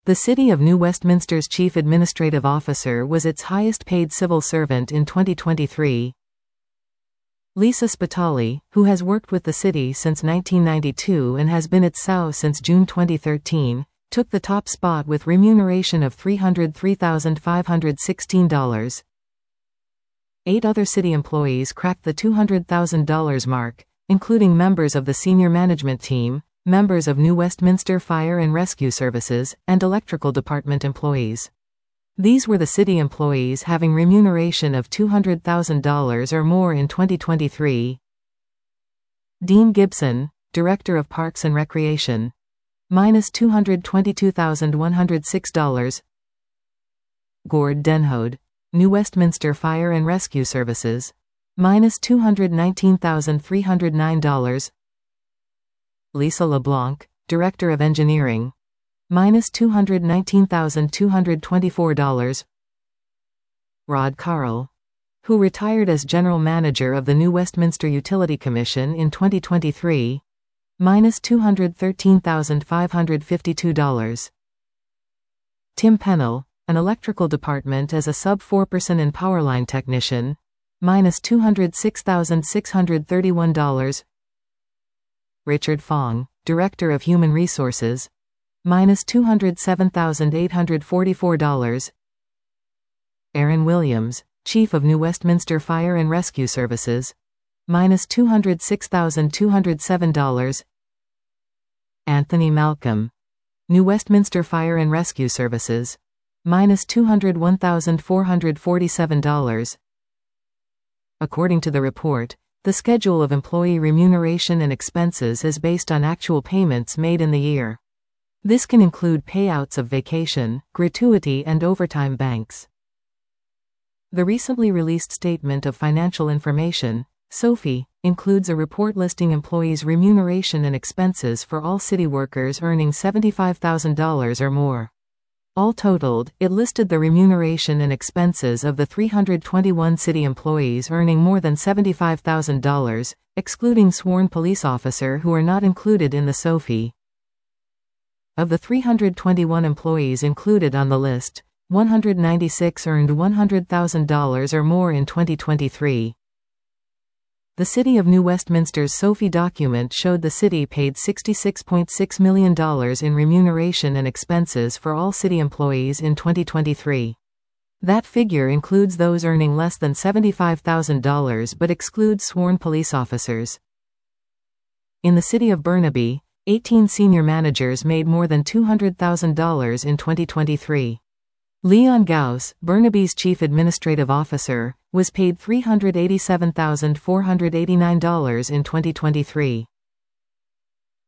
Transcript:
The City of New Westminster's Chief Administrative Officer was its highest-paid civil servant in 2023. Lisa Spitali, who has worked with the city since 1992 and has been its SAU since June 2013, took the top spot with remuneration of $303,516. 8 other city employees cracked the $200,000 mark, including members of the senior management team, members of New Westminster Fire and Rescue Services, and electrical department employees. These were the city employees having remuneration of $200,000 or more in 2023. Dean Gibson, Director of Parks and Recreation, -$222,106. Gord Denhode, New Westminster Fire and Rescue Services, -$219,309. Lisa LeBlanc, Director of Engineering, -$219,224. Rod Carl, who retired as General Manager of the New Westminster Utility Commission in 2023, -$213,552. Tim Pennell, an electrical department as a sub-4% powerline technician, -$206,631. Richard Fong, Director of Human Resources, -$207,844. Aaron Williams, Chief of New Westminster Fire and Rescue Services, -$206,207. Anthony Malcolm, New Westminster Fire and Rescue Services, -$201,447. According to the report, the schedule of employee remuneration and expenses is based on actual payments made in the year. This can include payouts of vacation, gratuity, and overtime banks. The recently released Statement of Financial Information, SOFI, includes a report listing employees' remuneration and expenses for all city workers earning $75,000 or more. All totaled, it listed the remuneration and expenses of the 321 city employees earning more than $75,000, excluding sworn police officer who are not included in the SOFI. Of the 321 employees included on the list, 196 earned $100,000 or more in 2023. The City of New Westminster's SOFI document showed the city paid $66.6 million in remuneration and expenses for all city employees in 2023. That figure includes those earning less than $75,000 but excludes sworn police officers. In the city of Burnaby, 18 senior managers made more than $200,000 in 2023. Leon Gauss, Burnaby's Chief Administrative Officer, was paid $387,489 in 2023.